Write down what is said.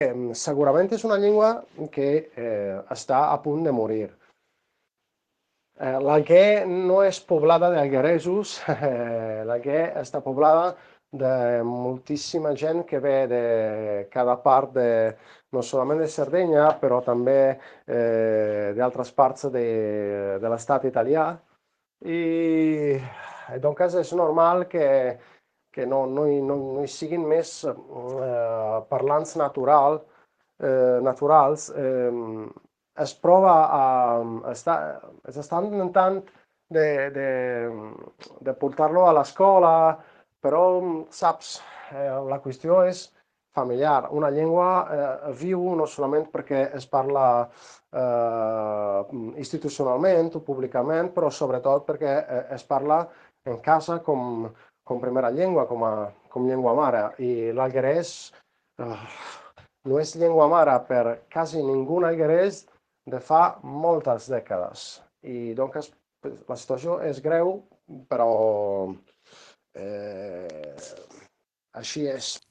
Segurament és una llengua que està a punt de morir. L'Alguer no és poblada d'algueresos, l'Alguer està poblada de moltíssima gent que ve de cada part, no solament de Sardenya, però també d'altres parts de l'estat italià. I doncs és normal que no hi siguin més parlants naturals. Es prova s'està intentant de, de, de portar-lo a l'escola, però, saps, la qüestió és familiar. Una llengua viu no solament perquè es parla institucionalment o públicament, però sobretot perquè es parla en casa com primera llengua, com llengua mare. I l'alguerès no és llengua mare per quasi ningú alguerès de fa moltes dècades. I doncs la situació és greu, però així és.